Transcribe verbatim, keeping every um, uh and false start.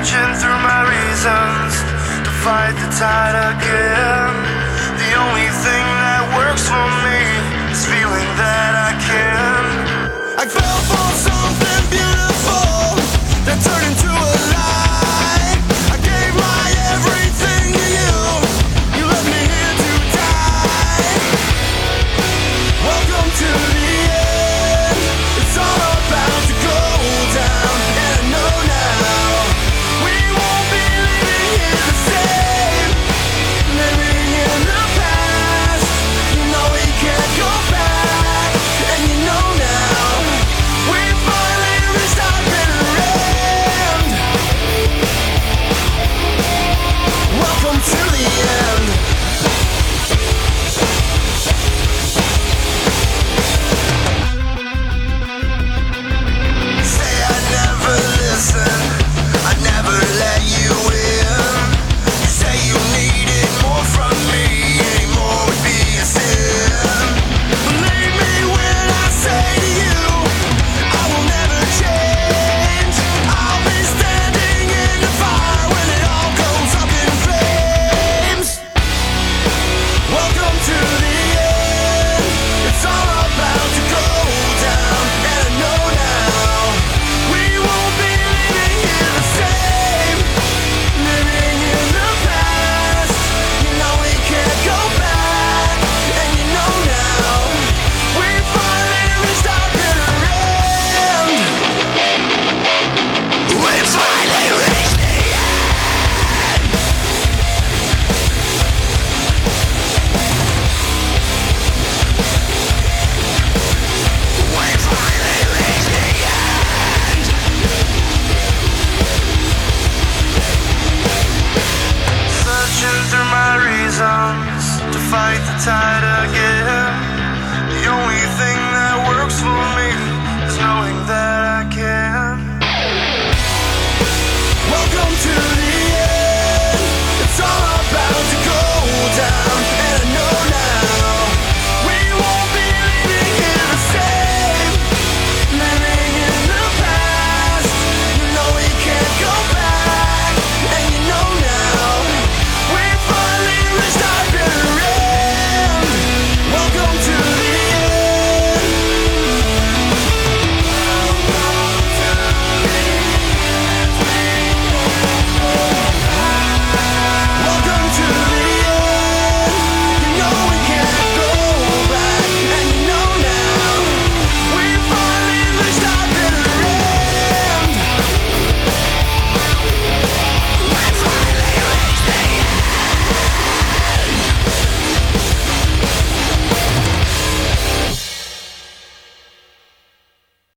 Searching through my reasons to fight the tide again. The only thing that works for me is feeling that I can. I fell for something beautiful that turned into a lie. I gave my everything to you. You left me here to die. Welcome to the end. It's all about to go down, and I know now we won't be living here the same. Living in the past, you know we can't go back, and you know now we finally reached our bitter end. Welcome to the end. Say I never listened, I never let you in. You say you needed more from me, any more would be a sin. Believe me when I say to you, I will never change. I'll be standing in the fire when it all goes up in flames. Welcome to the end. It's all about to go down, and I know now we won't be living here the same. Living in the past, you know we can't go back, and you know now we finally reached our bitter end. We finally reached the end. We finally reached the end. Searching through my reasons to fight the tide again. The only thing that works for me